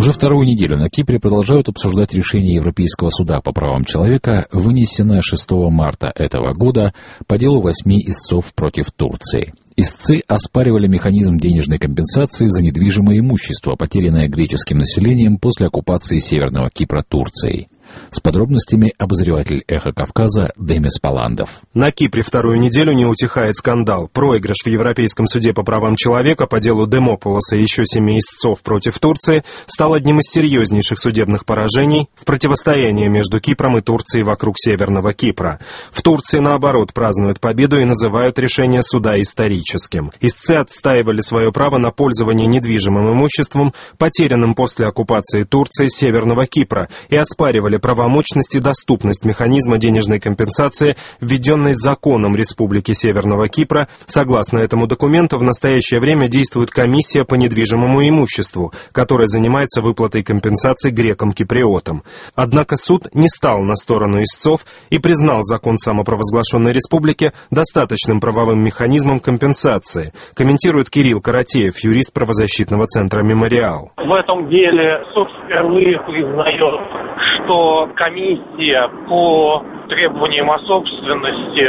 Уже вторую неделю на Кипре продолжают обсуждать решение Европейского суда по правам человека, вынесенное 6 марта этого года по делу 8 истцов против Турции. Истцы оспаривали механизм денежной компенсации за недвижимое имущество, потерянное греческим населением после оккупации Северного Кипра Турцией. С подробностями обозреватель «Эхо Кавказа» Демис Паландов. На Кипре вторую неделю не утихает скандал. Проигрыш в Европейском суде по правам человека по делу Демополоса и еще 7 истцов против Турции стал одним из серьезнейших судебных поражений в противостоянии между Кипром и Турцией вокруг Северного Кипра. В Турции, наоборот, празднуют победу и называют решение суда историческим. Истцы отстаивали свое право на пользование недвижимым имуществом, потерянным после оккупации Турции Северного Кипра, и оспаривали правомочность и доступность механизма денежной компенсации, введенной законом Республики Северного Кипра. Согласно этому документу, в настоящее время действует комиссия по недвижимому имуществу, которая занимается выплатой компенсаций грекам-киприотам. Однако суд не стал на сторону истцов и признал закон самопровозглашенной республики достаточным правовым механизмом компенсации, комментирует Кирилл Каратеев, юрист правозащитного центра «Мемориал». В этом деле суд впервые признает, что комиссия по требованиям о собственности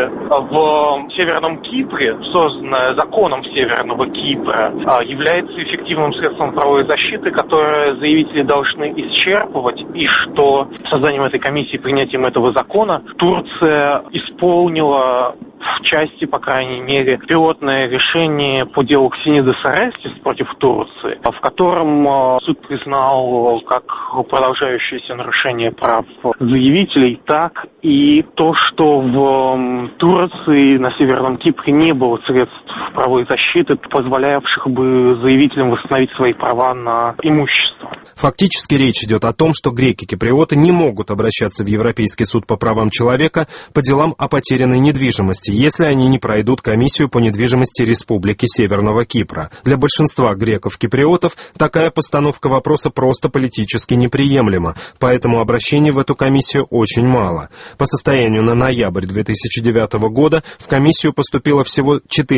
в Северном Кипре, созданная законом Северного Кипра, является эффективным средством правовой защиты, которое заявители должны исчерпывать, и что созданием этой комиссии, принятием этого закона, Турция исполнила в части, по крайней мере, пилотное решение по делу Ксенидос Орестис против Турции, в котором суд признал как продолжающееся нарушение прав заявителей, так и то, что в Турции на Северном Кипре не было средств правовой защиты, позволявших бы заявителям восстановить свои права на имущество. Фактически речь идет о том, что греки-киприоты не могут обращаться в Европейский суд по правам человека по делам о потерянной недвижимости, если они не пройдут комиссию по недвижимости Республики Северного Кипра. Для большинства греков-киприотов такая постановка вопроса просто политически неприемлема, поэтому обращений в эту комиссию очень мало. По состоянию на ноябрь 2009 года в комиссию поступило всего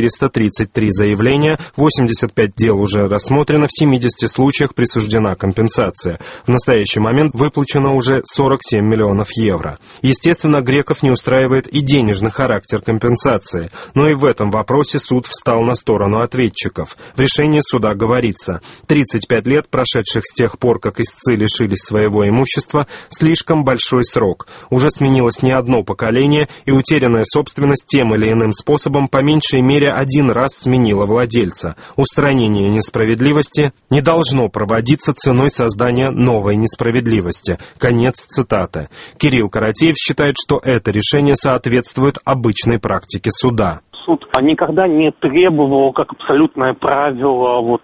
433 заявления, 85 дел уже рассмотрено, в 70 случаях присуждена компенсация. В настоящий момент выплачено уже 47 миллионов евро. Естественно, греков не устраивает и денежный характер компенсации, но и в этом вопросе суд встал на сторону ответчиков. В решении суда говорится: 35 лет, прошедших с тех пор, как истцы лишились своего имущества, слишком большой срок. Уже сменилось не одно поколение, и утерянная собственность тем или иным способом по меньшей мере один раз сменила владельца. Устранение несправедливости не должно проводиться ценой создания новой несправедливости. Конец цитаты. Кирилл Каратеев считает, что это решение соответствует обычной практике суда. Суд никогда не требовал, как абсолютное правило,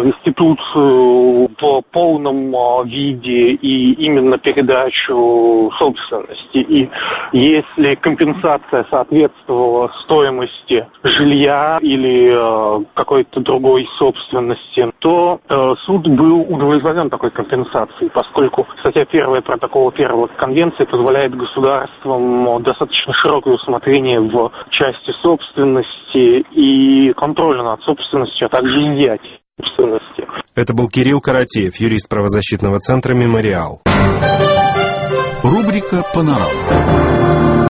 реституцию в полном виде и именно передачу собственности. И если компенсация соответствовала стоимости жилья или какой-то другой собственности, то суд был удовлетворен такой компенсацией, поскольку статья 1 протокола 1 Конвенции позволяет государствам достаточно широкое усмотрение в части собственности и контроля над собственностью, а также изъятия собственности. Это был Кирилл Каратеев, юрист правозащитного центра «Мемориал». Рубрика «Панорама».